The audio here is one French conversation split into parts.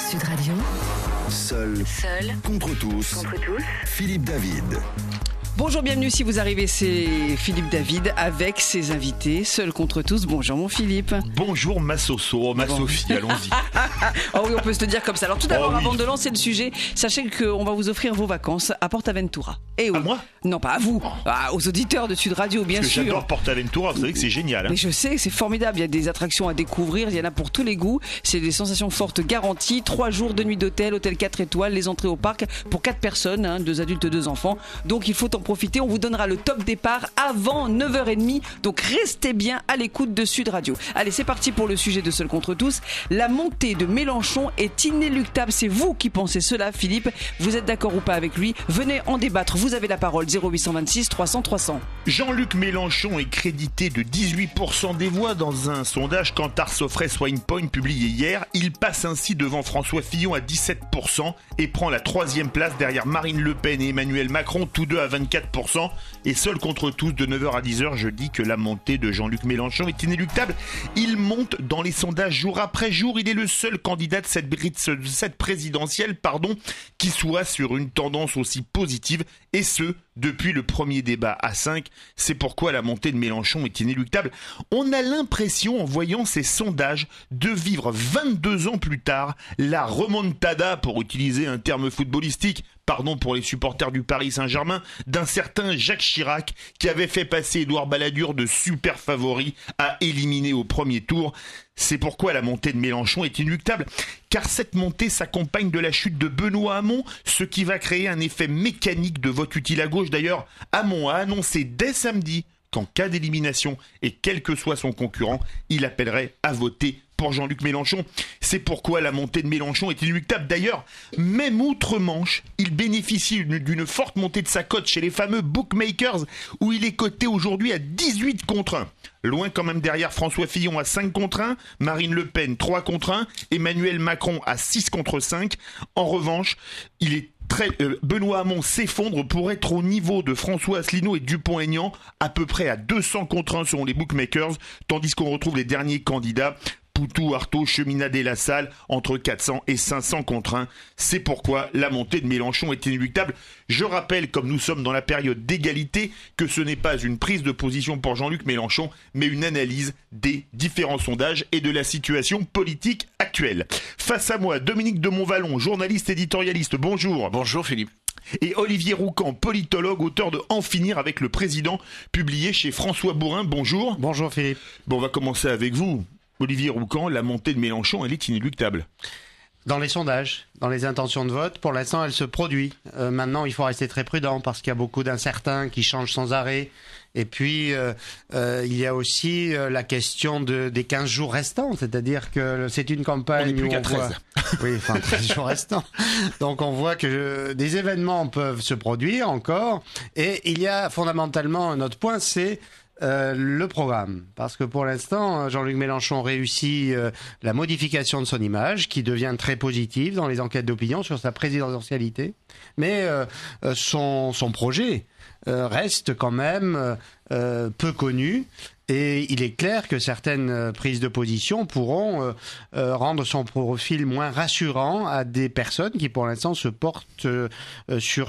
Sud Radio. Seul contre tous. Philippe David. Bonjour, bienvenue si vous arrivez, c'est Philippe David avec ses invités, Seul contre tous. Bonjour mon Philippe. Bonjour ma Soso, ma Sophie, allons-y. Oh oui, on peut se le dire comme ça. Alors tout d'abord, avant de lancer le sujet, sachez qu'on va vous offrir vos vacances à Portaventura. Et oui. À moi ? Non, pas à vous, aux auditeurs de Sud Radio, bien Parce que sûr. j'adore Portaventura, vous savez que c'est génial. Mais je sais, c'est formidable, il y a des attractions à découvrir, il y en a pour tous les goûts. C'est des sensations fortes garanties, 3 jours de nuit d'hôtel, hôtel 4 étoiles, les entrées au parc pour 4 personnes, 2 adultes, 2 enfants. Donc il faut en profiter, on vous donnera le top départ avant 9h30, donc restez bien à l'écoute de Sud Radio. Allez, c'est parti pour le sujet de Seul contre tous. La montée de Mélenchon est inéluctable, c'est vous qui pensez cela, Philippe. Vous êtes d'accord ou pas avec lui? Venez en débattre, vous avez la parole, 0826 300 300. Jean-Luc Mélenchon est crédité de 18% des voix dans un sondage Kantar Sofres Wine Point publié hier. Il passe ainsi devant François Fillon à 17% et prend la 3e place derrière Marine Le Pen et Emmanuel Macron, tous deux à 24%. Et Seul contre tous de 9h à 10h, je dis que la montée de Jean-Luc Mélenchon est inéluctable. Il monte dans les sondages jour après jour. Il est le seul candidat de cette présidentielle, qui soit sur une tendance aussi positive, et ce, depuis le premier débat à 5. C'est pourquoi la montée de Mélenchon est inéluctable. On a l'impression, en voyant ces sondages, de vivre 22 ans plus tard la remontada, pour utiliser un terme footballistique, pardon pour les supporters du Paris Saint-Germain, d'un certain Jacques Chirac qui avait fait passer Édouard Balladur de super favori à éliminer au premier tour. C'est pourquoi la montée de Mélenchon est inéluctable, car cette montée s'accompagne de la chute de Benoît Hamon, ce qui va créer un effet mécanique de vote utile à gauche. D'ailleurs, Hamon a annoncé dès samedi qu'en cas d'élimination, et quel que soit son concurrent, il appellerait à voter pour Jean-Luc Mélenchon. C'est pourquoi la montée de Mélenchon est inéluctable. D'ailleurs, même outre-Manche, il bénéficie d'une forte montée de sa cote chez les fameux bookmakers, où il est coté aujourd'hui à 18 contre 1. Loin quand même derrière François Fillon à 5 contre 1, Marine Le Pen 3 contre 1, Emmanuel Macron à 6 contre 5. En revanche, Benoît Hamon s'effondre pour être au niveau de François Asselineau et Dupont-Aignan, à peu près à 200 contre 1 selon les bookmakers, tandis qu'on retrouve les derniers candidats, Poutou, Artaud, Cheminade et Lassalle, entre 400 et 500 contre 1. C'est pourquoi la montée de Mélenchon est inéluctable. Je rappelle, comme nous sommes dans la période d'égalité, que ce n'est pas une prise de position pour Jean-Luc Mélenchon, mais une analyse des différents sondages et de la situation politique actuelle. Face à moi, Dominique de Montvalon, journaliste éditorialiste. Bonjour. Bonjour Philippe. Et Olivier Roucan, politologue, auteur de En finir avec le président, publié chez François Bourin. Bonjour. Bonjour Philippe. Bon, on va commencer avec vous. Olivier Roucan, la montée de Mélenchon, elle est inéluctable. Dans les sondages, dans les intentions de vote, pour l'instant, elle se produit. Maintenant, il faut rester très prudent parce qu'il y a beaucoup d'incertains qui changent sans arrêt. Et puis, il y a aussi la question des 15 jours restants. C'est-à-dire que c'est une campagne on n'est plus qu'à 13. Oui, 13 jours restants. Donc, on voit que des événements peuvent se produire encore. Et il y a fondamentalement un autre point, c'est le programme. Parce que pour l'instant, Jean-Luc Mélenchon réussit la modification de son image, qui devient très positive dans les enquêtes d'opinion sur sa présidentialité. Mais son projet reste quand même peu connu. Et il est clair que certaines prises de position pourront rendre son profil moins rassurant à des personnes qui, pour l'instant, se portent sur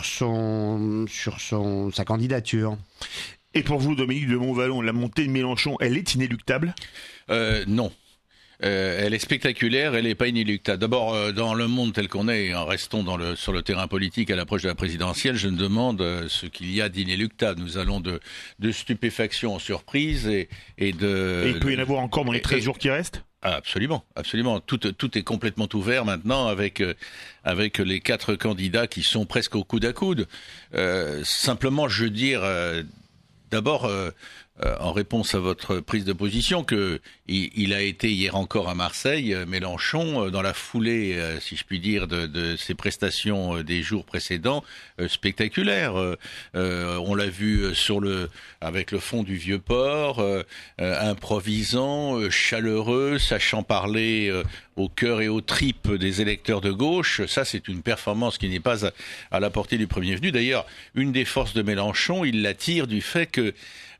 sa candidature. Et pour vous, Dominique de Montvalon, la montée de Mélenchon, elle est inéluctable ? Non. Elle est spectaculaire, elle n'est pas inéluctable. D'abord, dans le monde tel qu'on est, restons sur le terrain politique à l'approche de la présidentielle, je me demande ce qu'il y a d'inéluctable. Nous allons de stupéfaction en surprise et de... Et il peut y en avoir encore dans les 13 jours qui restent ? Absolument, absolument. Tout est complètement ouvert maintenant avec les 4 candidats qui sont presque au coude à coude. Simplement, je veux dire... D'abord, en réponse à votre prise de position, que il a été hier encore à Marseille, Mélenchon, dans la foulée, si je puis dire, de ses prestations des jours précédents, spectaculaires. On l'a vu avec le fond du Vieux-Port, improvisant, chaleureux, sachant parler au cœur et aux tripes des électeurs de gauche. Ça, c'est une performance qui n'est pas à la portée du premier venu. D'ailleurs, une des forces de Mélenchon, il la tire du fait que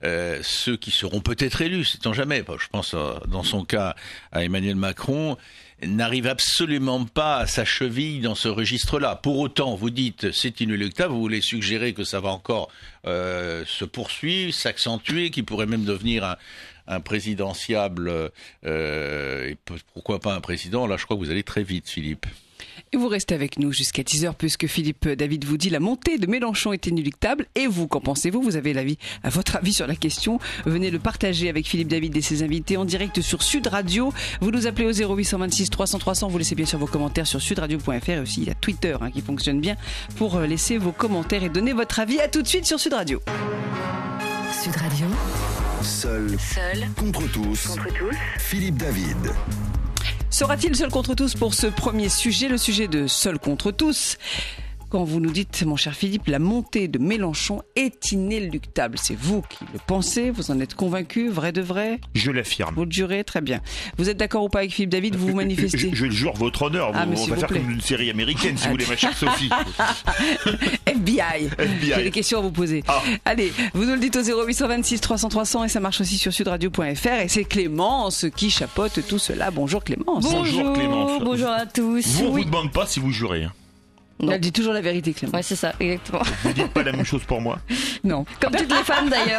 ceux qui seront peut-être élus, sait-on jamais, je pense dans son cas à Emmanuel Macron, n'arrive absolument pas à sa cheville dans ce registre-là. Pour autant, vous dites c'est inéluctable, vous voulez suggérer que ça va encore se poursuivre, s'accentuer, qu'il pourrait même devenir un présidentiable, et pourquoi pas un président. Là, je crois que vous allez très vite, Philippe. Et vous restez avec nous jusqu'à 10h puisque Philippe David vous dit la montée de Mélenchon est inéluctable. Et vous, qu'en pensez-vous? Vous avez votre avis sur la question. Venez le partager avec Philippe David et ses invités en direct sur Sud Radio. Vous nous appelez au 0826 300 300. Vous laissez bien sûr vos commentaires sur sudradio.fr. Et aussi, il y a Twitter qui fonctionne bien pour laisser vos commentaires et donner votre avis. À tout de suite sur Sud Radio. Sud Radio. Seul contre tous. Philippe David. Sera-t-il seul contre tous pour ce premier sujet, le sujet de seul contre tous? Quand vous nous dites, mon cher Philippe, la montée de Mélenchon est inéluctable. C'est vous qui le pensez, vous en êtes convaincu, vrai de vrai? Je l'affirme. Vous le jurez, très bien. Vous êtes d'accord ou pas avec Philippe David? Vous vous manifestez? Je le jure, votre honneur. On va faire comme une série américaine, si vous voulez, ma chère Sophie. FBI. J'ai des questions à vous poser. Allez, vous nous le dites au 0826 300 300 et ça marche aussi sur sudradio.fr. Et c'est Clémence qui chapeaute tout cela. Bonjour Clémence. Bonjour Clémence. Bonjour à tous. Vous ne vous demande pas si vous jurez. Non. Elle dit toujours la vérité, Clément. Ouais, c'est ça, exactement. Vous dites pas la même chose pour moi? Non. Comme toutes les femmes d'ailleurs.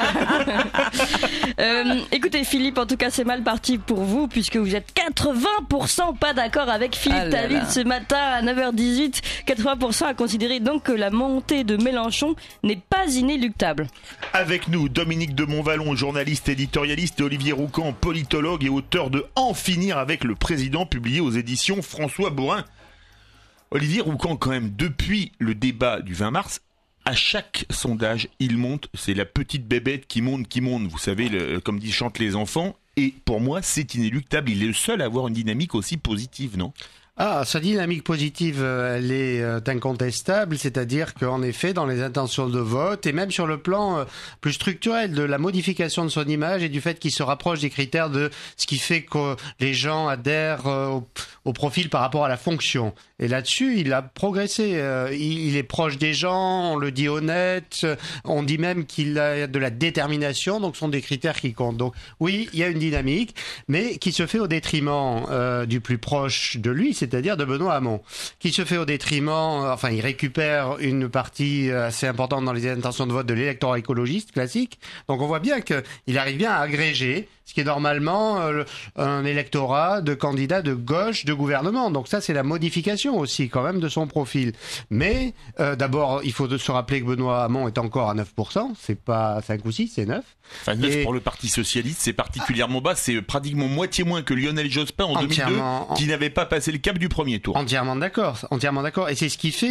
Écoutez Philippe, en tout cas c'est mal parti pour vous puisque vous êtes 80% pas d'accord avec Philippe David ce matin à 9h18. 80% a considéré donc que la montée de Mélenchon n'est pas inéluctable. Avec nous, Dominique de Montvalon, journaliste éditorialiste, et Olivier Roucan, politologue et auteur de En finir avec le président, publié aux éditions François Bourin. Olivier Roucan, quand même, depuis le débat du 20 mars, à chaque sondage, il monte. C'est la petite bébête qui monte. Vous savez, comme chantent les enfants. Et pour moi, c'est inéluctable. Il est le seul à avoir une dynamique aussi positive, non ? Sa dynamique positive, elle est incontestable, c'est-à-dire qu'en effet, dans les intentions de vote, et même sur le plan plus structurel de la modification de son image et du fait qu'il se rapproche des critères de ce qui fait que les gens adhèrent au profil par rapport à la fonction. Et là-dessus, il a progressé. Il est proche des gens, on le dit honnête, on dit même qu'il a de la détermination, donc ce sont des critères qui comptent. Donc oui, il y a une dynamique, mais qui se fait au détriment du plus proche de lui, c'est-à-dire de Benoît Hamon, qui se fait au détriment, il récupère une partie assez importante dans les intentions de vote de l'électorat écologiste classique. Donc on voit bien qu'il arrive bien à agréger ce qui est normalement un électorat de candidats de gauche de gouvernement. Donc ça, c'est la modification aussi quand même de son profil. Mais d'abord, il faut se rappeler que Benoît Hamon est encore à 9%. C'est pas 5 ou 6, c'est 9. 9 pour le Parti Socialiste, c'est particulièrement bas. C'est pratiquement moitié moins que Lionel Jospin en 2002, qui n'avait pas passé le cap du premier tour. Entièrement d'accord. Et c'est ce qui fait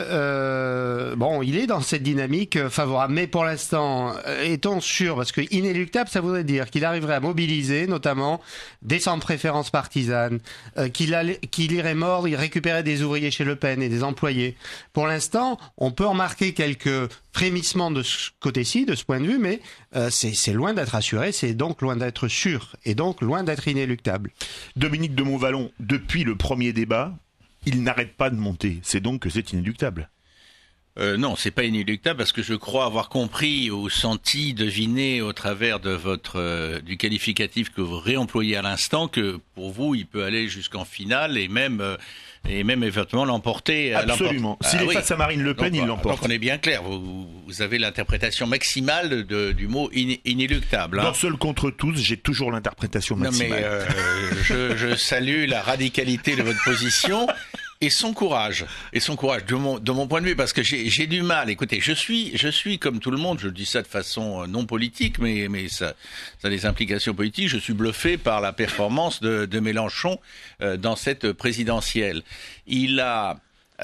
que, il est dans cette dynamique favorable. Mais pour l'instant, est-on sûr, parce que inéluctable, ça voudrait dire qu'il arriverait à mobiliser, notamment, des centres préférences partisanes, qu'il irait mordre, il récupérait des ouvriers chez Le Pen et des employés. Pour l'instant, on peut remarquer quelques frémissements de ce côté-ci, de ce point de vue, mais c'est loin d'être assuré, c'est donc loin d'être sûr, et donc loin d'être inéluctable. Dominique de Montvalon, depuis le premier débat, il n'arrête pas de monter. C'est donc que c'est inéluctable. Non, c'est pas inéluctable parce que je crois avoir compris ou senti, deviné au travers de du qualificatif que vous réemployez à l'instant que pour vous, il peut aller jusqu'en finale et même éventuellement l'emporter. Absolument. S'il est face à Marine Le Pen, il l'emporte. Donc on est bien clair. Vous avez l'interprétation maximale du mot inéluctable. Dans Seul contre tous, j'ai toujours l'interprétation maximale. Non mais je salue la radicalité de votre position. Et son courage, de mon point de vue, parce que j'ai du mal. Écoutez, je suis comme tout le monde, je dis ça de façon non politique, mais ça a des implications politiques. Je suis bluffé par la performance de Mélenchon dans cette présidentielle. Il a,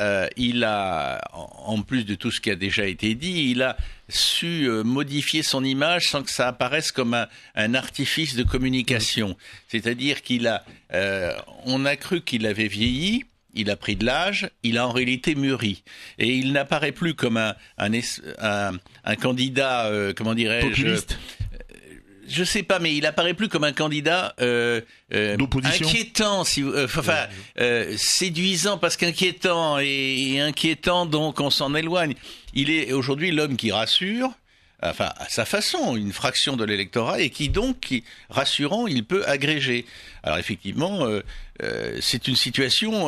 en plus de tout ce qui a déjà été dit, il a su modifier son image sans que ça apparaisse comme un artifice de communication. C'est-à-dire on a cru qu'il avait vieilli. Il a pris de l'âge, il a en réalité mûri. Et il n'apparaît plus comme un candidat, populiste. Je sais pas, mais il apparaît plus comme un candidat d'opposition, inquiétant, séduisant parce qu'inquiétant et inquiétant, donc on s'en éloigne. Il est aujourd'hui l'homme qui rassure. enfin à sa façon, une fraction de l'électorat et qui rassurant, il peut agréger. Alors effectivement, c'est une situation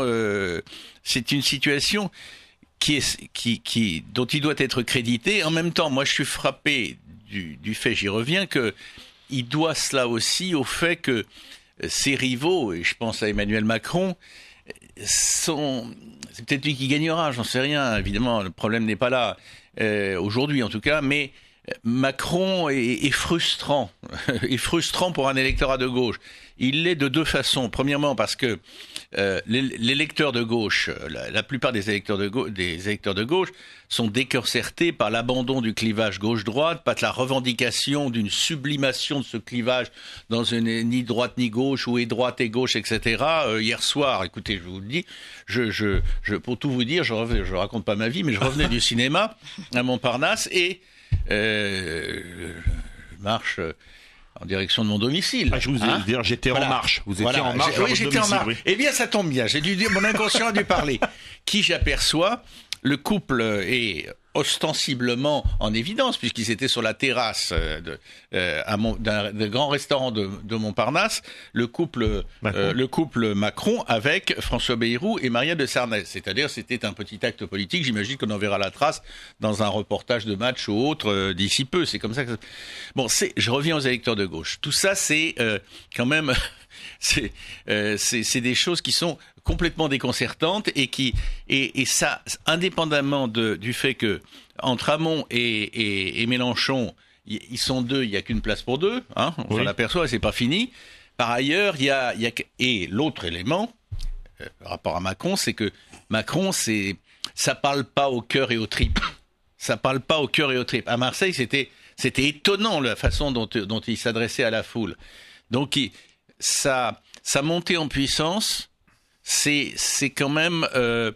dont il doit être crédité. En même temps, moi je suis frappé du fait, j'y reviens, que il doit cela aussi au fait que ses rivaux, et je pense à Emmanuel Macron, c'est peut-être lui qui gagnera, j'en sais rien, évidemment, le problème n'est pas là, aujourd'hui en tout cas, mais Macron est frustrant, est frustrant pour un électorat de gauche. Il l'est de deux façons. Premièrement parce que l'électeur de gauche, la plupart des électeurs de gauche sont déconcertés par l'abandon du clivage gauche-droite, par la revendication d'une sublimation de ce clivage dans ni droite ni gauche, ou droite et gauche, etc. Hier soir, écoutez, je vous le dis, pour tout vous dire, je raconte pas ma vie, mais je revenais du cinéma à Montparnasse et je marche en direction de mon domicile. Je vous ai dire, j'étais en marche. Vous étiez en marche. Oui, j'étais en marche. Oui. Eh bien, ça tombe bien. J'ai dû dire, mon inconscient a dû parler. Qui j'aperçois, le couple est ostensiblement en évidence, puisqu'ils étaient sur la terrasse d'un grand restaurant de Montparnasse, le couple Macron avec François Bayrou et Maria de Sarnez. C'est-à-dire, c'était un petit acte politique. J'imagine qu'on en verra la trace dans un reportage de match ou autre d'ici peu. C'est comme ça que... Bon, je reviens aux électeurs de gauche. Tout ça, c'est quand même... c'est des choses qui sont complètement déconcertantes et ça, indépendamment du fait que entre Hamon et Mélenchon, ils sont deux, il n'y a qu'une place pour deux, hein, on s'en aperçoit et c'est pas fini. Par ailleurs, et l'autre élément, par rapport à Macron, c'est que Macron, ça parle pas au cœur et aux tripes. Ça parle pas au cœur et aux tripes. À Marseille, c'était étonnant la façon dont il s'adressait à la foule. Donc, sa montée en puissance, c'est quand même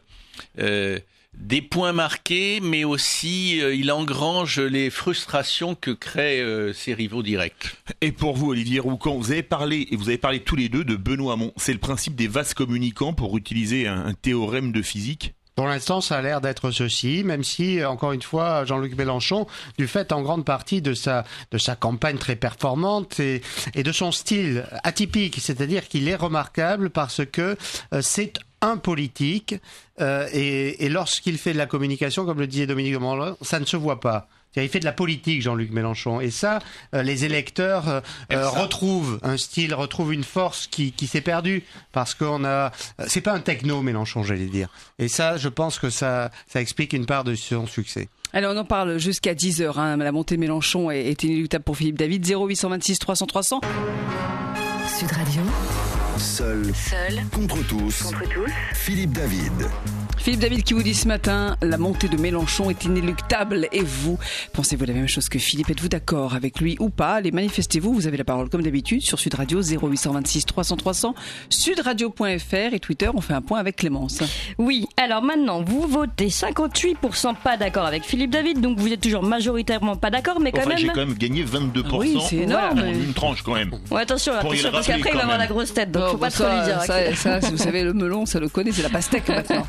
des points marqués, mais aussi il engrange les frustrations que créent ses rivaux directs. Et pour vous, Olivier Roucan, vous avez parlé tous les deux de Benoît Hamon. C'est le principe des vases communicants, pour utiliser un théorème de physique? Pour l'instant, ça a l'air d'être ceci, même si, encore une fois, Jean-Luc Mélenchon, du fait en grande partie de sa campagne très performante et de son style atypique, c'est-à-dire qu'il est remarquable parce que c'est un politique et lorsqu'il fait de la communication, comme le disait Dominique de Montvalon, ça ne se voit pas. Il fait de la politique, Jean-Luc Mélenchon. Et ça, les électeurs retrouvent un style, retrouvent une force qui s'est perdue. Parce c'est pas un techno, Mélenchon, j'allais dire. Et ça, je pense que ça explique une part de son succès. Alors, on en parle jusqu'à 10h. Hein. La montée de Mélenchon est inéluctable pour Philippe David. 0826 300 300. Sud Radio. Seul contre tous. Philippe David. Philippe David qui vous dit ce matin, la montée de Mélenchon est inéluctable. Et vous, pensez-vous la même chose que Philippe? Êtes-vous d'accord avec lui ou pas? Allez, manifestez-vous, vous avez la parole comme d'habitude sur Sud Radio 0826 300 300, sudradio.fr et Twitter, on fait un point avec Clémence. Oui, alors maintenant, vous votez 58% pas d'accord avec Philippe David, donc vous êtes toujours majoritairement pas d'accord, mais quand même... J'ai quand même gagné 22%. Oui, c'est énorme. Une tranche quand même. Ouais, attention, parce qu'après il va avoir la grosse tête, donc faut pas trop lui dire. Ça, vous savez, le melon, ça le connaît, c'est la pastèque maintenant.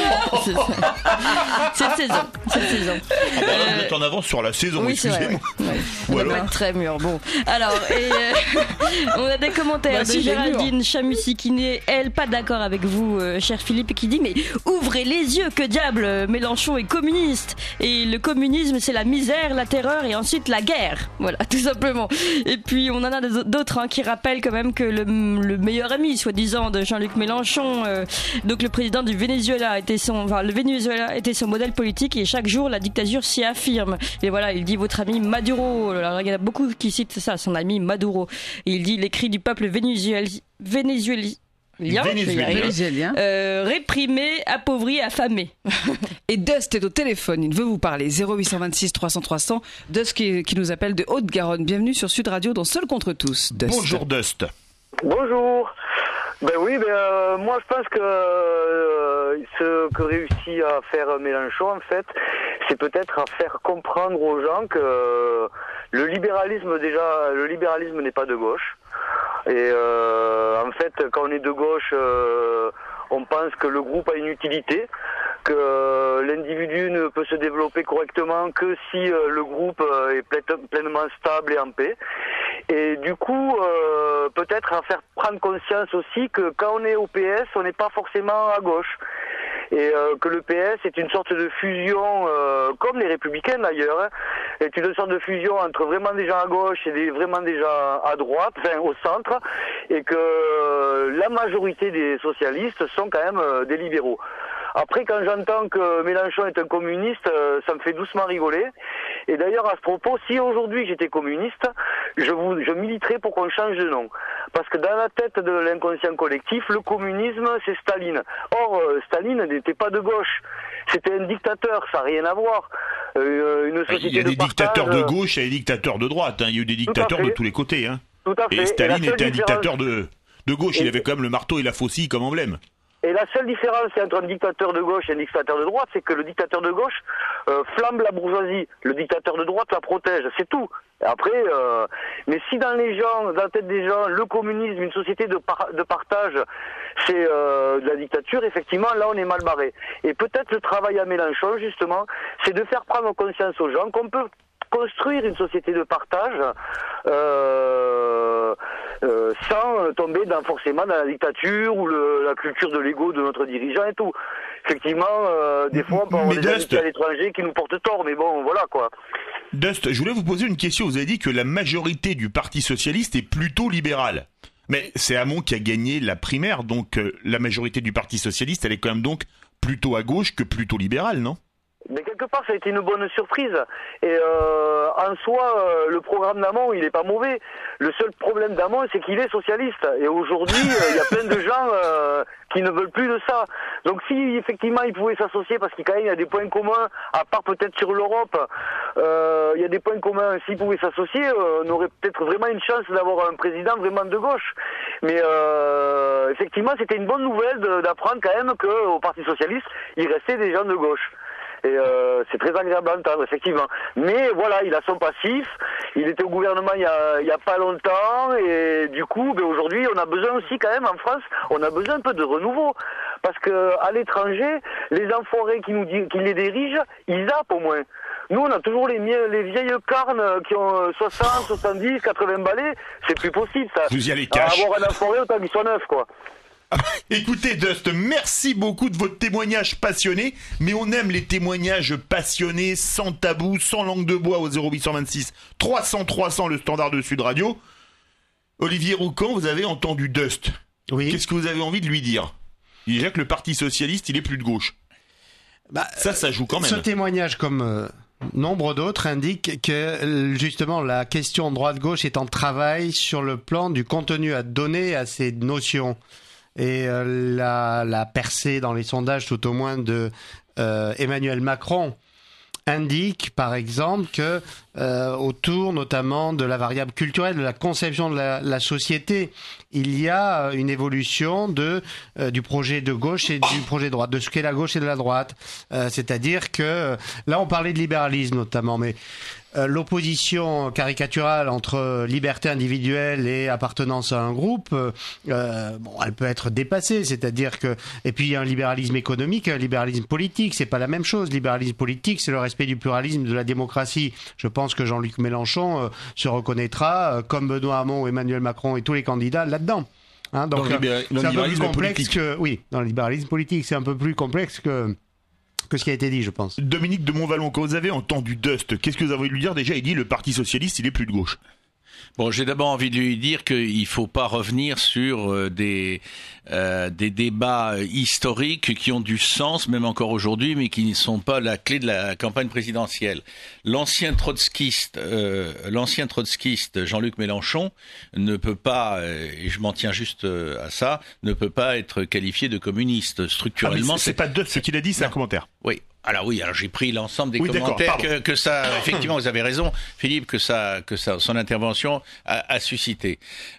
Cette saison. Vous êtes en avance sur la saison, oui, excusez-moi. On va pas être très mûr. Bon, alors, on a des commentaires de Géraldine Chamussi qui n'est, elle, pas d'accord avec vous, cher Philippe, qui dit, mais ouvrez les yeux, que diable, Mélenchon est communiste. Et le communisme, c'est la misère, la terreur et ensuite la guerre. Voilà, tout simplement. Et puis, on en a d'autres qui rappellent quand même que le meilleur ami, soi-disant, de Jean-Luc Mélenchon, donc le président du Venezuela, le Venezuela était son modèle politique et chaque jour la dictature s'y affirme. Et voilà, il dit votre ami Maduro. Alors, il y en a beaucoup qui citent ça, son ami Maduro. Et il dit les cris du peuple vénézuélien, réprimé, appauvri, affamé. Et Dust est au téléphone, il veut vous parler. 0826 300 300. Dust qui nous appelle de Haute-Garonne. Bienvenue sur Sud Radio dans Seul contre tous. Dust. Bonjour Dust. Bonjour. Moi je pense que ce que réussit à faire Mélenchon, en fait, c'est peut-être à faire comprendre aux gens que le libéralisme n'est pas de gauche. Et en fait, quand on est de gauche, on pense que le groupe a une utilité, que l'individu ne peut se développer correctement que si le groupe est pleinement stable et en paix. Et du coup, peut-être à faire prendre conscience aussi que quand on est au PS, on n'est pas forcément à gauche. Et que le PS est une sorte de fusion, comme les Républicains d'ailleurs, est une sorte de fusion entre vraiment des gens à gauche et vraiment des gens à droite, enfin au centre, et que la majorité des socialistes sont quand même des libéraux. Après, quand j'entends que Mélenchon est un communiste, ça me fait doucement rigoler. Et d'ailleurs, à ce propos, si aujourd'hui j'étais communiste, je militerais pour qu'on change de nom. Parce que dans la tête de l'inconscient collectif, le communisme, c'est Staline. Or, Staline n'était pas de gauche. C'était un dictateur, ça n'a rien à voir. Une société il y a des dictateurs de gauche et des dictateurs de droite. Hein. Il y a eu des dictateurs de tous les côtés. Hein. Tout à fait. Et Staline était un dictateur de gauche. Il avait quand même le marteau et la faucille comme emblème. Et la seule différence entre un dictateur de gauche et un dictateur de droite, c'est que le dictateur de gauche flambe la bourgeoisie, le dictateur de droite la protège, c'est tout. Et après, mais si dans la tête des gens, le communisme, une société de partage, c'est de la dictature, effectivement, là on est mal barré. Et peut-être le travail à Mélenchon, justement, c'est de faire prendre conscience aux gens qu'on peut construire une société de partage sans tomber forcément dans la dictature ou la culture de l'ego de notre dirigeant et tout. Effectivement, des fois on peut avoir des invités à l'étranger qui nous portent tort, mais bon, voilà quoi. Dust, je voulais vous poser une question. Vous avez dit que la majorité du Parti Socialiste est plutôt libérale. Mais c'est Hamon qui a gagné la primaire, donc la majorité du Parti Socialiste, elle est quand même donc plutôt à gauche que plutôt libérale, non ? Mais quelque part, ça a été une bonne surprise. Et en soi, le programme d'Hamon, il est pas mauvais. Le seul problème d'Hamon, c'est qu'il est socialiste. Et aujourd'hui, il y a plein de gens qui ne veulent plus de ça. Donc si effectivement il pouvait s'associer, parce qu'il quand même y a des points communs, à part peut-être sur l'Europe, il y a des points communs. S'il pouvait s'associer, on aurait peut-être vraiment une chance d'avoir un président vraiment de gauche. Mais effectivement, c'était une bonne nouvelle d'apprendre quand même qu'au Parti Socialiste, il restait des gens de gauche. Et c'est très agréable à entendre, effectivement. Mais voilà, il a son passif. Il était au gouvernement il y a pas longtemps. Et du coup, aujourd'hui, on a besoin aussi quand même en France, on a besoin un peu de renouveau. Parce que à l'étranger, les enfoirés qui les dirigent, ils zappent au moins. Nous, on a toujours les vieilles carnes qui ont 60, 70, 80 balais. C'est plus possible, ça. Vous y allez cash. Avoir un enfoiré autant qu'il soit neuf, quoi. Écoutez Dust, merci beaucoup de votre témoignage passionné, mais on aime les témoignages passionnés, sans tabou, sans langue de bois au 0826 300 le standard de Sud Radio. Olivier Roucan, vous avez entendu Dust. Oui. Qu'est-ce que vous avez envie de lui dire ? Déjà que le Parti Socialiste, il est plus de gauche. Ça joue quand même. Ce témoignage, comme nombre d'autres, indique que justement la question droite-gauche est en travail sur le plan du contenu à donner à ces notions. Et la percée dans les sondages, tout au moins de Emmanuel Macron, indique par exemple que autour notamment de la variable culturelle, de la conception de la société, il y a une évolution du projet de gauche et du projet de droite, de ce qu'est la gauche et de la droite. C'est-à-dire que là on parlait de libéralisme notamment, mais l'opposition caricaturale entre liberté individuelle et appartenance à un groupe, elle peut être dépassée. C'est-à-dire que, et puis il y a un libéralisme économique, un libéralisme politique. C'est pas la même chose. Libéralisme politique, c'est le respect du pluralisme, de la démocratie. Je pense que Jean-Luc Mélenchon se reconnaîtra, comme Benoît Hamon ou Emmanuel Macron et tous les candidats là-dedans. Hein, donc c'est un peu plus complexe que, oui, dans le libéralisme politique, c'est un peu plus complexe que ce qui a été dit, je pense. Dominique de Montvalon, quand vous avez entendu Dust, qu'est-ce que vous avez voulu lui dire ? Déjà, il dit le Parti Socialiste, il est plus de gauche. Bon, j'ai d'abord envie de lui dire qu'il faut pas revenir sur des débats historiques qui ont du sens, même encore aujourd'hui, mais qui ne sont pas la clé de la campagne présidentielle. L'ancien trotskiste Jean-Luc Mélenchon ne peut pas, et je m'en tiens juste à ça, ne peut pas être qualifié de communiste structurellement. C'est pas Dust ce qu'il a dit, c'est un commentaire. Oui. Alors j'ai pris l'ensemble des commentaires que ça, effectivement, vous avez raison, Philippe, que ça, son intervention a suscité.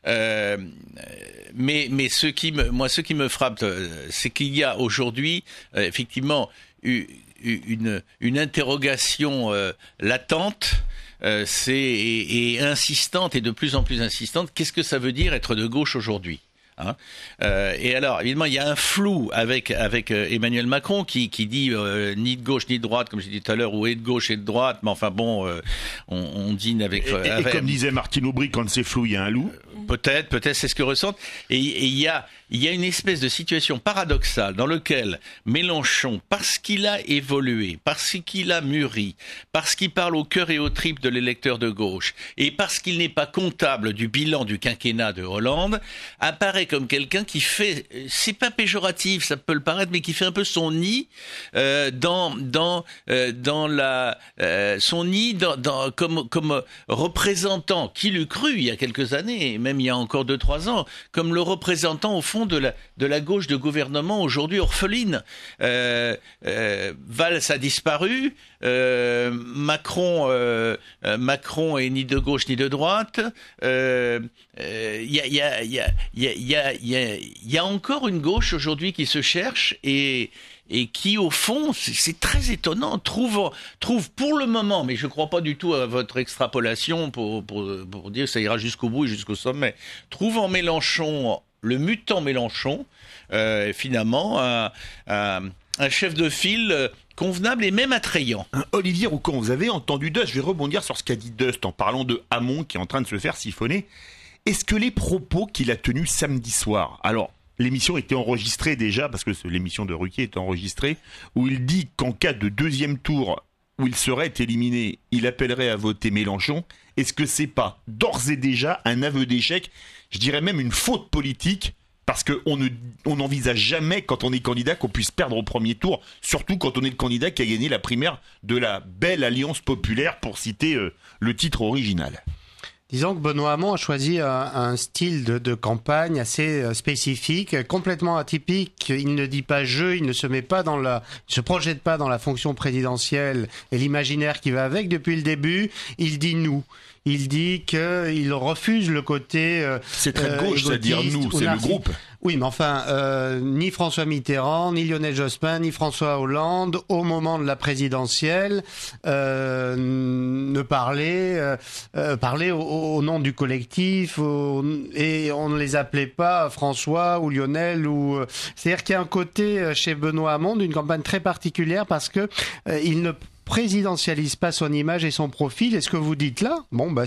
Mais ce qui me frappe, c'est qu'il y a aujourd'hui, effectivement, une interrogation latente. Et insistante, et de plus en plus insistante. Qu'est-ce que ça veut dire être de gauche aujourd'hui ? Hein. Et alors, évidemment, il y a un flou avec Emmanuel Macron qui dit ni de gauche ni de droite, comme j'ai dit tout à l'heure, ou est de gauche et de droite, mais enfin bon, on dîne avec... Et comme disait Martine Aubry, quand c'est flou, il y a un loup. Peut-être, c'est ce que ressentent. Et il y a une espèce de situation paradoxale dans laquelle Mélenchon, parce qu'il a évolué, parce qu'il a mûri, parce qu'il parle au cœur et aux tripes de l'électeur de gauche, et parce qu'il n'est pas comptable du bilan du quinquennat de Hollande, apparaît comme quelqu'un qui fait, c'est pas péjoratif, ça peut le paraître, mais qui fait un peu son nid comme représentant, qui l'eut cru il y a quelques années, même il y a encore 2-3 ans, comme le représentant au fond de la gauche de gouvernement aujourd'hui orpheline. Valls a disparu, Macron est ni de gauche ni de droite. Il y a encore une gauche aujourd'hui qui se cherche et qui, au fond, c'est très étonnant, trouve pour le moment, mais je ne crois pas du tout à votre extrapolation pour dire que ça ira jusqu'au bout et jusqu'au sommet, trouve en Mélenchon, le mutant Mélenchon, finalement, un chef de file convenable et même attrayant. Olivier Roucan, vous avez entendu Dust, je vais rebondir sur ce qu'a dit Dust en parlant de Hamon qui est en train de se faire siphonner. Est-ce que les propos qu'il a tenus samedi soir, alors l'émission était enregistrée déjà, parce que l'émission de Ruquier est enregistrée, où il dit qu'en cas de deuxième tour où il serait éliminé, il appellerait à voter Mélenchon. Est-ce que c'est pas d'ores et déjà un aveu d'échec, je dirais même une faute politique, parce qu'on n'envisage jamais, quand on est candidat, qu'on puisse perdre au premier tour, surtout quand on est le candidat qui a gagné la primaire de la belle Alliance populaire, pour citer le titre original. Disons que Benoît Hamon a choisi un style de campagne assez spécifique, complètement atypique. Il ne dit pas je, il ne se projette pas dans la fonction présidentielle et l'imaginaire qui va avec. Depuis le début, il dit nous. Il dit qu'il refuse le côté c'est très de gauche, c'est-à-dire nous, c'est le groupe. Oui, mais enfin, ni François Mitterrand, ni Lionel Jospin, ni François Hollande, au moment de la présidentielle, ne parlaient au nom du collectif, et on ne les appelait pas François ou Lionel. C'est-à-dire qu'il y a un côté chez Benoît Hamon d'une campagne très particulière parce que il ne présidentialise pas son image et son profil. Et ce que vous dites là,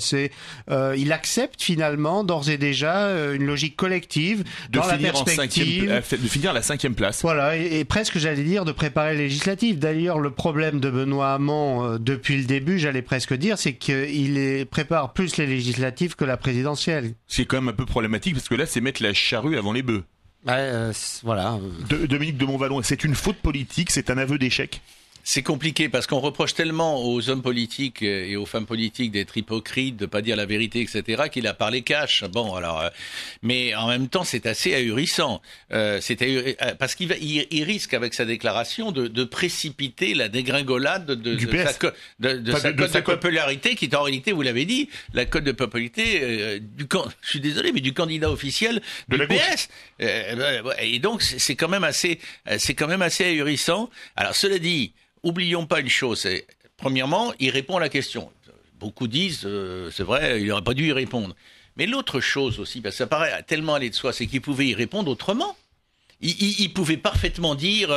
il accepte finalement d'ores et déjà une logique collective de finir à la 5e place. Voilà, et presque j'allais dire de préparer les législatives. D'ailleurs, le problème de Benoît Hamon depuis le début, j'allais presque dire, c'est qu'il prépare plus les législatives que la présidentielle. C'est quand même un peu problématique parce que là, c'est mettre la charrue avant les bœufs. Voilà. Dominique de Montvalon, c'est une faute politique, c'est un aveu d'échec. C'est compliqué parce qu'on reproche tellement aux hommes politiques et aux femmes politiques d'être hypocrites, de pas dire la vérité, etc., qu'il a parlé cash. Bon, alors, mais en même temps, c'est assez ahurissant. Parce qu'il risque avec sa déclaration de précipiter la dégringolade de sa cote de popularité, qui est en réalité, vous l'avez dit, la cote de popularité je suis désolé, mais du candidat officiel de du la PS. Et donc, c'est quand même assez ahurissant. Alors, cela dit, oublions pas une chose, premièrement, il répond à la question. Beaucoup disent, c'est vrai, il n'aurait pas dû y répondre. Mais l'autre chose aussi, parce que ça paraît tellement aller de soi, c'est qu'il pouvait y répondre autrement. Il pouvait parfaitement dire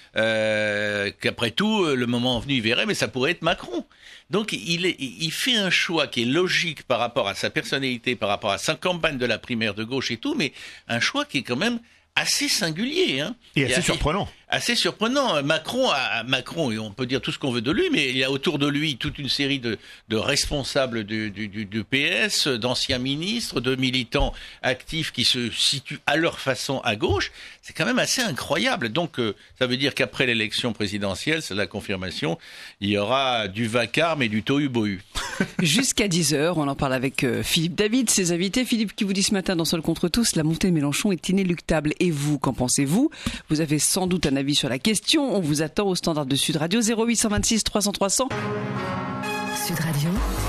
qu'après tout, le moment venu, il verrait, mais ça pourrait être Macron. Donc il fait un choix qui est logique par rapport à sa personnalité, par rapport à sa campagne de la primaire de gauche et tout, mais un choix qui est quand même assez singulier, hein. Et assez surprenant. Assez surprenant. Macron, et on peut dire tout ce qu'on veut de lui, mais il y a autour de lui toute une série de responsables du PS, d'anciens ministres, de militants actifs qui se situent à leur façon à gauche. C'est quand même assez incroyable. Donc, ça veut dire qu'après l'élection présidentielle, c'est la confirmation, il y aura du vacarme et du tohu-bohu. Jusqu'à 10h, on en parle avec Philippe David, ses invités. Philippe qui vous dit ce matin dans Seul contre tous, la montée de Mélenchon est inéluctable. Et vous, qu'en pensez-vous ? Vous avez sans doute un avis sur la question. On vous attend au standard de Sud Radio 0826 300 300. Sud Radio.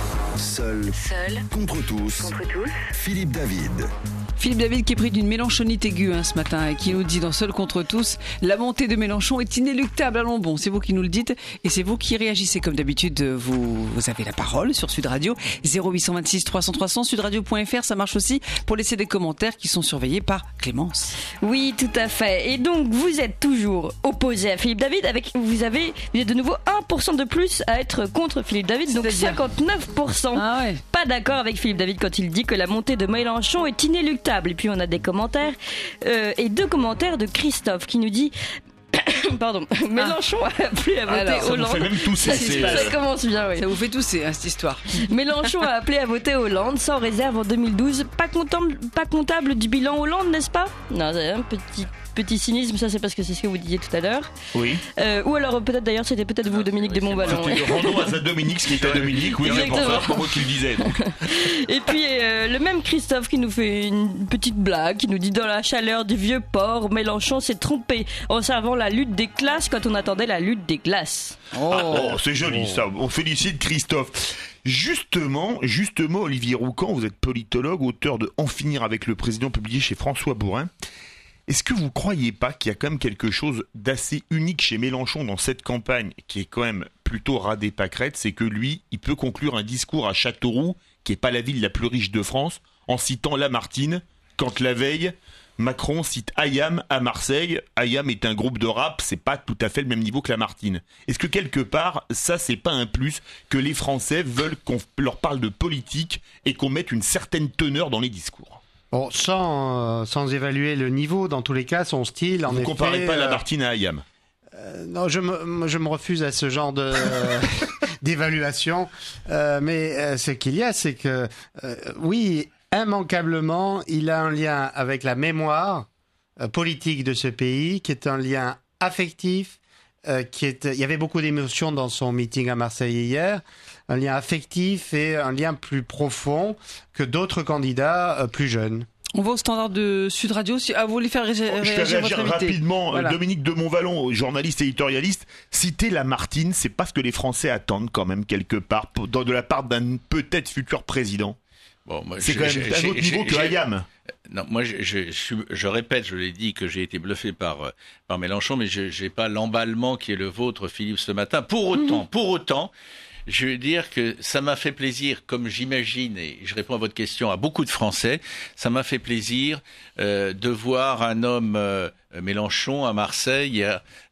Seul contre tous. Philippe David. Philippe David qui est pris d'une mélanchonite aiguë ce matin et qui nous dit dans Seul contre tous, la montée de Mélenchon est inéluctable. Allons bon, c'est vous qui nous le dites et c'est vous qui réagissez comme d'habitude. Vous avez la parole sur Sud Radio 0826 300 300 sudradio.fr. Ça marche aussi pour laisser des commentaires qui sont surveillés par Clémence. Oui, tout à fait. Et donc vous êtes toujours opposé à Philippe David. Vous êtes de nouveau 1% de plus à être contre Philippe David, donc 59%. Ah ouais. Pas d'accord avec Philippe David quand il dit que la montée de Mélenchon est inéluctable. Et puis on a des commentaires et 2 commentaires de Christophe qui nous dit pardon, Mélenchon a appelé à voter Hollande. Ça vous fait même tousser. Ça commence bien, oui. Ça vous fait tousser cette histoire. Mélenchon a appelé à voter Hollande sans réserve en 2012. Pas comptable du bilan Hollande, n'est-ce pas? Non, c'est un petit cynisme, ça c'est parce que c'est ce que vous disiez tout à l'heure. Oui. Ou alors peut-être d'ailleurs c'était peut-être vous, Dominique de Montvalon. Rendons à Dominique ce qui était Dominique. Oui, c'est pour moi qu'il disait. Donc. Et puis le même Christophe qui nous fait une petite blague, qui nous dit dans la chaleur du vieux port, Mélenchon s'est trompé en servant la lutte des classes quand on attendait la lutte des glaces. C'est joli ça. On félicite Christophe. Justement, Olivier Roucan, vous êtes politologue, auteur de En finir avec le président, publié chez François Bourin. Est-ce que vous croyez pas qu'il y a quand même quelque chose d'assez unique chez Mélenchon dans cette campagne, qui est quand même plutôt radé pâquerette, c'est que lui, il peut conclure un discours à Châteauroux, qui est pas la ville la plus riche de France, en citant Lamartine, quand la veille, Macron cite IAM à Marseille. IAM est un groupe de rap, c'est pas tout à fait le même niveau que Lamartine. Est-ce que quelque part, ça c'est pas un plus que les Français veulent qu'on leur parle de politique et qu'on mette une certaine teneur dans les discours? Bon, sans évaluer le niveau, dans tous les cas, son style, Vous ne comparez pas Lamartine à IAM? Non, je me refuse à ce genre d'évaluation. Mais ce qu'il y a, c'est que, oui, immanquablement, il a un lien avec la mémoire politique de ce pays, qui est un lien affectif. Il y avait beaucoup d'émotions dans son meeting à Marseille hier, un lien affectif et un lien plus profond que d'autres candidats plus jeunes. On va au standard de Sud Radio. Vous voulez faire réagir Je vais réagir votre invité. rapidement. Voilà. Dominique de Montvalon, journaliste et éditorialiste, citer Lamartine, c'est pas ce que les Français attendent quand même quelque part, de la part d'un peut-être futur président. Bon, moi, c'est quand même un autre niveau que IAM. Non, moi je répète, je l'ai dit, que j'ai été bluffé par Mélenchon, mais j'ai pas l'emballement qui est le vôtre, Philippe, ce matin. Pour autant, je veux dire que ça m'a fait plaisir, comme j'imagine, et je réponds à votre question, à beaucoup de Français, ça m'a fait plaisir de voir un homme, Mélenchon, à Marseille,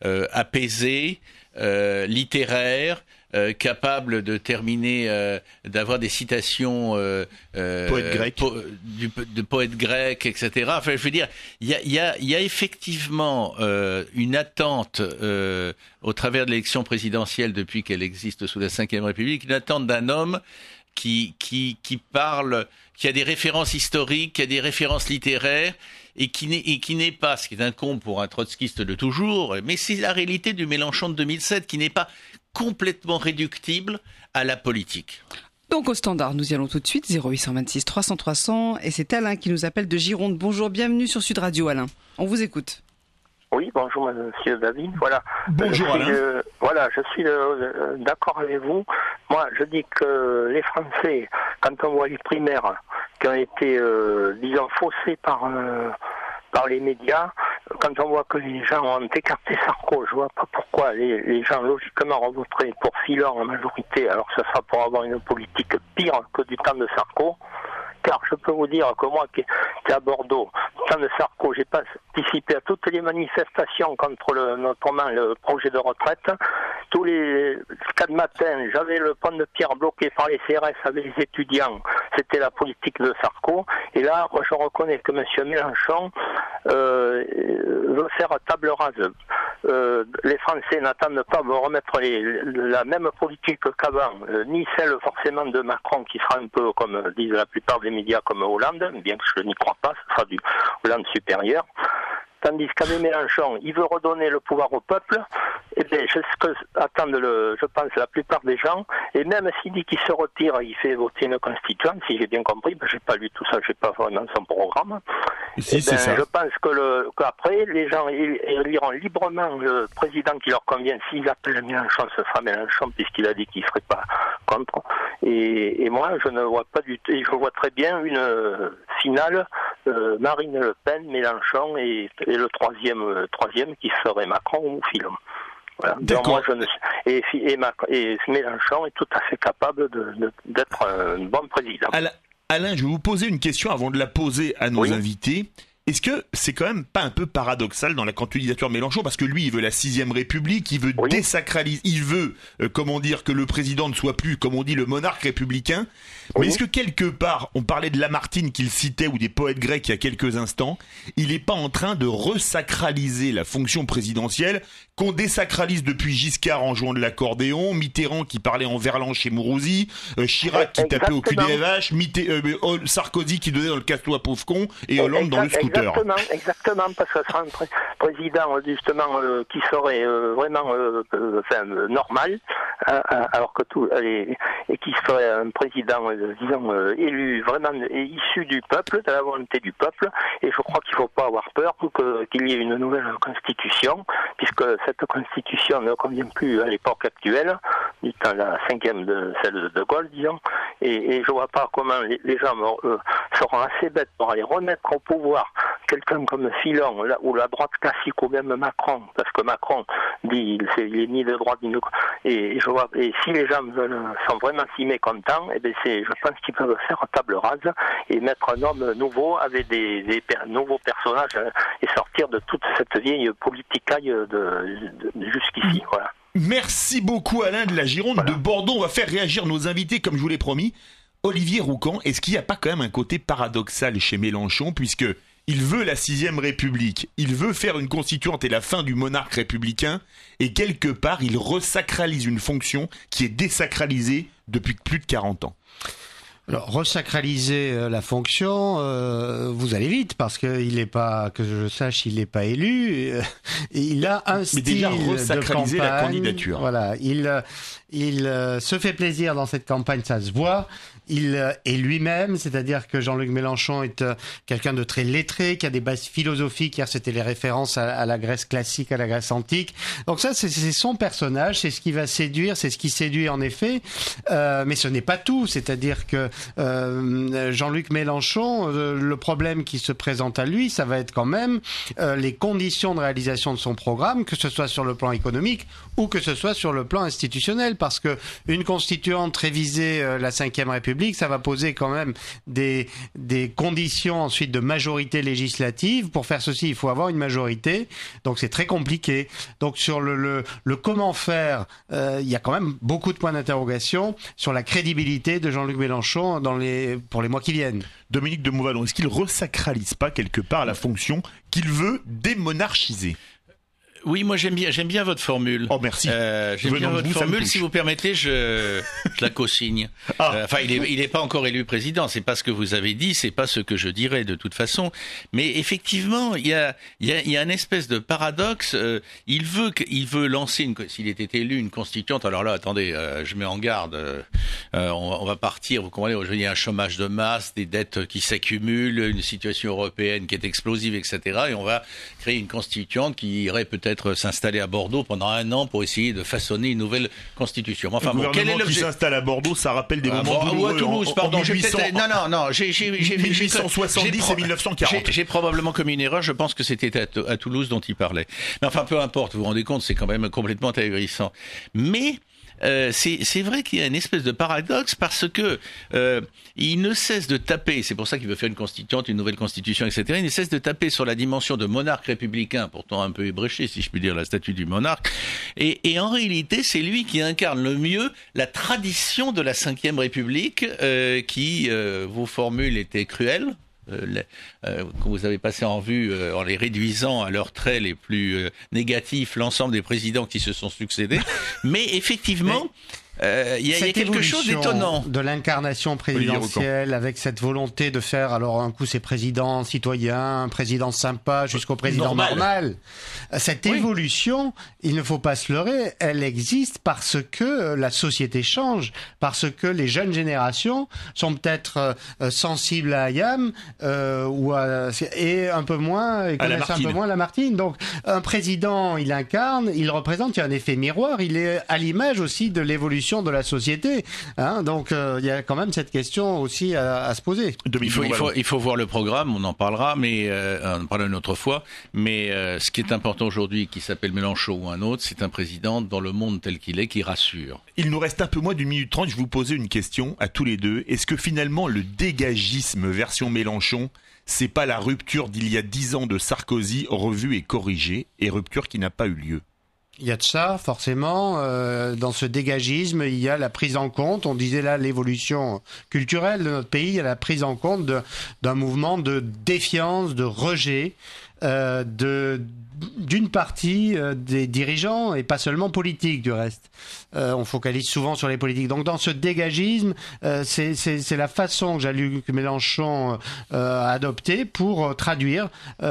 apaisé, littéraire, capable de terminer, d'avoir des citations poètes grecs, de poètes grecs, etc. Enfin, je veux dire, il y a effectivement une attente au travers de l'élection présidentielle depuis qu'elle existe sous la Ve République, une attente d'un homme qui parle, qui a des références historiques, qui a des références littéraires. Et qui n'est pas, ce qui est un con pour un trotskiste de toujours, mais c'est la réalité du Mélenchon de 2007, qui n'est pas complètement réductible à la politique. Donc au standard, nous y allons tout de suite, 0826 300 300, et c'est Alain qui nous appelle de Gironde. Bonjour, bienvenue sur Sud Radio, Alain. On vous écoute. Oui, bonjour monsieur David. Voilà. Bonjour Alain. Je suis d'accord avec vous. Moi, je dis que les Français, quand on voit les primaires qui ont été, disons, faussées par les médias, quand on voit que les gens ont écarté Sarko, je vois pas pourquoi les gens logiquement revoteraient pour Fillon en majorité, alors que ça sera pour avoir une politique pire que du temps de Sarko. Car je peux vous dire que moi qui est à Bordeaux, au temps de Sarko, j'ai participé à toutes les manifestations contre notamment le projet de retraite. Tous les 4 matins, j'avais le pont de Pierre bloqué par les CRS avec les étudiants. C'était la politique de Sarko. Et là, moi, je reconnais que M. Mélenchon veut faire table rase. Les Français n'attendent pas de remettre la même politique qu'avant, ni celle forcément de Macron qui sera un peu, comme disent la plupart des médias, comme Hollande, bien que je n'y crois pas, ce sera du Hollande supérieur. Tandis qu'avec Mélenchon, il veut redonner le pouvoir au peuple. Et bien, c'est ce que attendent, je pense, la plupart des gens. Et même s'il dit qu'il se retire, il fait voter une constituante, si j'ai bien compris, j'ai pas lu tout ça, j'ai pas vraiment son programme. Si, c'est ça. Je pense qu'après, les gens éliront librement le président qui leur convient. S'ils appellent Mélenchon, ce sera Mélenchon, puisqu'il a dit qu'il ne ferait pas contre. Et moi, je ne vois pas du tout. Je vois très bien une finale Marine Le Pen, Mélenchon et le troisième qui serait Macron ou Fillon. Voilà. Donc moi, et Mélenchon est tout à fait capable d'être un bon président. Alain, je vais vous poser une question avant de la poser à nos invités. Est-ce que c'est quand même pas un peu paradoxal dans la candidature de Mélenchon, parce que lui, il veut la 6ème République, il veut désacraliser, il veut, que le président ne soit plus, comme on dit, le monarque républicain. Mais est-ce que quelque part, on parlait de Lamartine qu'il citait ou des poètes grecs il y a quelques instants, il n'est pas en train de resacraliser la fonction présidentielle qu'on désacralise depuis Giscard en jouant de l'accordéon, Mitterrand qui parlait en verlan chez Mourouzi, Chirac qui tapait au QDFH, Sarkozy qui donnait dans le casse-toi pauvre con et Hollande dans le scooter. Exactement, parce que ce sera un président justement qui serait vraiment normal, alors que et qui serait un président, disons, élu vraiment issu du peuple, de la volonté du peuple. Et je crois qu'il ne faut pas avoir peur qu'il y ait une nouvelle constitution, puisque cette constitution ne convient plus à l'époque actuelle, du temps la 5e de celle de Gaulle, disons. Et je vois pas comment les gens seront assez bêtes pour aller remettre au pouvoir quelqu'un comme Fillon, ou la droite classique, ou même Macron, parce que Macron dit il est ni de droite ni de gauche. Et si les gens sont vraiment si mécontents, je pense qu'ils peuvent faire table rase et mettre un homme nouveau avec des nouveaux personnages et sortir de toute cette vieille politicaille de jusqu'ici. Voilà. Merci beaucoup Alain de la Gironde de Bordeaux. On va faire réagir nos invités comme je vous l'ai promis. Olivier Roucan, est-ce qu'il n'y a pas quand même un côté paradoxal chez Mélenchon, puisque il veut la 6ème République, il veut faire une constituante et la fin du monarque républicain, et quelque part il resacralise une fonction qui est désacralisée depuis plus de 40 ans. Alors, resacraliser la fonction, vous allez vite, parce qu'il n'est pas, que je sache, il n'est pas élu. Il a un style déjà resacraliser de campagne. La candidature. Voilà, il se fait plaisir dans cette campagne, ça se voit. Il est lui-même, c'est-à-dire que Jean-Luc Mélenchon est quelqu'un de très lettré, qui a des bases philosophiques. Hier, c'était les références à la Grèce classique, à la Grèce antique. Donc ça, c'est son personnage, c'est ce qui va séduire, c'est ce qui séduit en effet. Mais ce n'est pas tout, c'est-à-dire que Jean-Luc Mélenchon, le problème qui se présente à lui, ça va être quand même les conditions de réalisation de son programme, que ce soit sur le plan économique ou que ce soit sur le plan institutionnel, parce que une constituante révisée, la 5e République, ça va poser quand même des conditions ensuite de majorité législative. Pour faire ceci, il faut avoir une majorité, donc c'est très compliqué. Donc sur le comment faire, il y a quand même beaucoup de points d'interrogation sur la crédibilité de Jean-Luc Mélenchon pour les mois qui viennent. Dominique de Montvalon, est-ce qu'il resacralise pas quelque part la fonction qu'il veut démonarchiser ? Oui, moi j'aime bien votre formule. Oh merci. J'aime bien votre formule. Si vous permettez, je la co-signe. Enfin, il est pas encore élu président. C'est pas ce que vous avez dit. C'est pas ce que je dirais de toute façon. Mais effectivement, il y a une espèce de paradoxe. Il veut lancer s'il était élu une constituante. Alors là, attendez, je mets en garde. On va partir. Vous comprenez? Il y a un chômage de masse, des dettes qui s'accumulent, une situation européenne qui est explosive, etc. Et on va créer une constituante qui irait peut-être s'installer à Bordeaux pendant 1 an pour essayer de façonner une nouvelle constitution. Enfin, le gouvernement qui s'installe à Bordeaux, ça rappelle des moments douloureux. Ou à Toulouse, pardon. J'ai 1870 et 1940. J'ai probablement commis une erreur. Je pense que c'était à Toulouse dont il parlait. Mais enfin, peu importe. Vous vous rendez compte, c'est quand même complètement ahurissant. Mais c'est vrai qu'il y a une espèce de paradoxe parce que il ne cesse de taper, c'est pour ça qu'il veut faire une constituante, une nouvelle constitution, etc. Il ne cesse de taper sur la dimension de monarque républicain, pourtant un peu ébréché, si je puis dire, la statue du monarque. Et en réalité, c'est lui qui incarne le mieux la tradition de la 5e République, qui, vos formules étaient cruelles. Que vous avez passé en vue en les réduisant à leurs traits les plus négatifs l'ensemble des présidents qui se sont succédés. Mais effectivement, il y a quelque chose d'étonnant de l'incarnation présidentielle, avec cette volonté de faire alors un coup c'est président citoyen, un président sympa jusqu'au président normal. Cette évolution, il ne faut pas se leurrer, elle existe parce que la société change, parce que les jeunes générations sont peut-être sensibles à Ayam et un peu moins et connaissent un peu moins Lamartine. Donc un président, il incarne, il représente, il y a un effet miroir, il est à l'image aussi de l'évolution l'évolution de la société. Hein, donc il y a quand même cette question aussi à se poser. Il faut voir le programme, on en parlera, mais on en parlera une autre fois. Mais ce qui est important aujourd'hui, qui s'appelle Mélenchon ou un autre, c'est un président dans le monde tel qu'il est, qui rassure. Il nous reste un peu moins d'une minute 30. Je vais vous poser une question à tous les deux. Est-ce que finalement le dégagisme version Mélenchon, c'est pas la rupture d'il y a 10 ans de Sarkozy revue et corrigée, et rupture qui n'a pas eu lieu? Il y a de ça, forcément. Dans ce dégagisme, il y a la prise en compte. On disait là l'évolution culturelle de notre pays. Il y a la prise en compte d'un mouvement de défiance, de rejet, d'une partie des dirigeants et pas seulement politiques du reste. On focalise souvent sur les politiques. Donc dans ce dégagisme, c'est la façon que Jean-Luc Mélenchon a adoptée pour traduire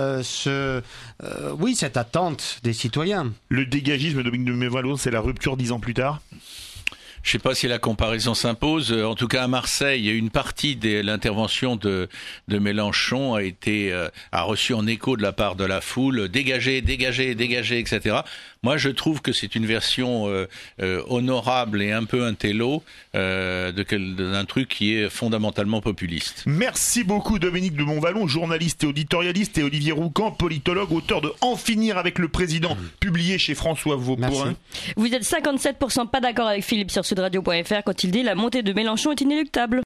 cette attente des citoyens. Le dégagisme, Dominique de Mévalo, c'est la rupture 10 ans plus tard? Je sais pas si la comparaison s'impose. En tout cas, à Marseille, une partie de l'intervention de Mélenchon a reçu en écho de la part de la foule dégagez, etc. Moi, je trouve que c'est une version honorable et un peu intello d'un truc qui est fondamentalement populiste. Merci beaucoup Dominique de Montvalon, journaliste et auditorialiste, et Olivier Roucan, politologue, auteur de En finir avec le président, publié chez François Vauporin. Vous êtes 57% pas d'accord avec Philippe sur sudradio.fr quand il dit la montée de Mélenchon est inéluctable.